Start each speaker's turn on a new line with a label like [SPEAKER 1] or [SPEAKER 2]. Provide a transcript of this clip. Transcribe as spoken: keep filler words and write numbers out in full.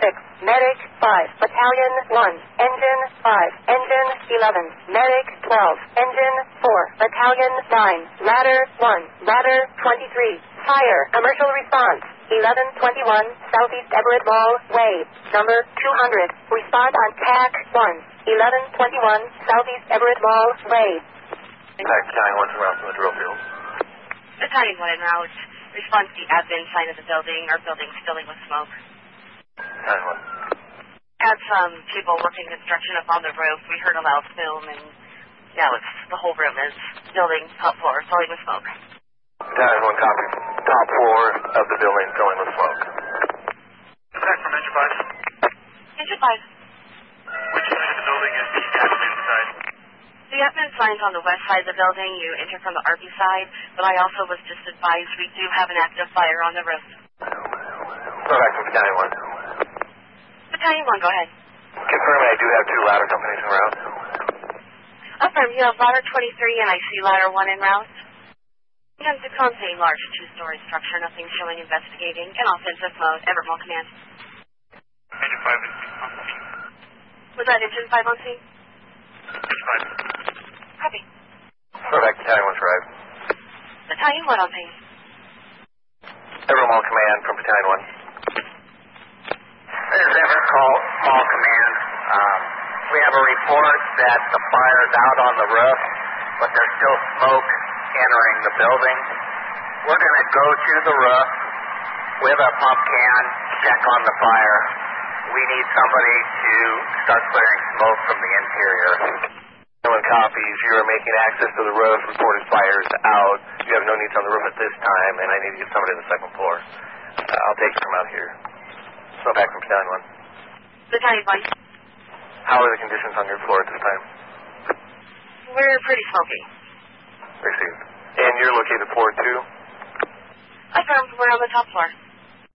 [SPEAKER 1] six, Medic five, Battalion one, Engine five, Engine eleven, Medic twelve, Engine four, Battalion nine, Ladder one, Ladder twenty-three, Fire, Commercial Response, eleven twenty-one, Southeast Everett Mall, Way, number two hundred, respond on T A C one, eleven twenty-one, Southeast Everett Mall, Way.
[SPEAKER 2] Battalion one from Route from the drill field.
[SPEAKER 3] Battalion one en route. Response to the admin side of the building. Our building's filling with smoke.
[SPEAKER 2] Battalion one.
[SPEAKER 3] Had some people working construction up on the roof. We heard a loud boom, and now it's the whole room is building top floor filling with smoke.
[SPEAKER 2] Battalion one copy. Top floor of the building filling with smoke.
[SPEAKER 4] Attack from Engine five.
[SPEAKER 3] Engine five.
[SPEAKER 4] Which side of the building is the admin side?
[SPEAKER 3] The admin sign's on the west side of the building. You enter from the R V side, but I also was just advised we do have an active fire on the roof.
[SPEAKER 2] Go back from Battalion one.
[SPEAKER 3] Battalion one, go ahead.
[SPEAKER 2] Confirming I do have two ladder companies en route.
[SPEAKER 3] Affirm, you have ladder twenty-three and I see ladder one en route. And to a large two-story structure, nothing showing investigating. In offensive mode, Everett Mall Command.
[SPEAKER 4] Engine five is on scene.
[SPEAKER 3] Was that engine five on scene?
[SPEAKER 4] Engine five.
[SPEAKER 3] Copy.
[SPEAKER 2] Go back Battalion one for Ive.
[SPEAKER 3] Battalion one on scene.
[SPEAKER 2] Everett Mall Command from Battalion one.
[SPEAKER 5] This is Everett Call, Mall Command. Um, we have a report that the fire's out on the roof, but there's still smoke entering the building. We're going to go to the roof with a pump can, check on the fire. We need somebody to start clearing smoke from the interior.
[SPEAKER 2] One copies. You are making access to the roof. Reported fires out. You have no needs on the roof at this time, and I need to get somebody on the second floor. Uh, I'll take you from out here. So back from Battalion one.
[SPEAKER 3] Battalion one.
[SPEAKER 2] How are the conditions on your floor at this time?
[SPEAKER 3] We're pretty smoky.
[SPEAKER 2] Received. And you're located floor two?
[SPEAKER 3] Affirm, we're on the top floor.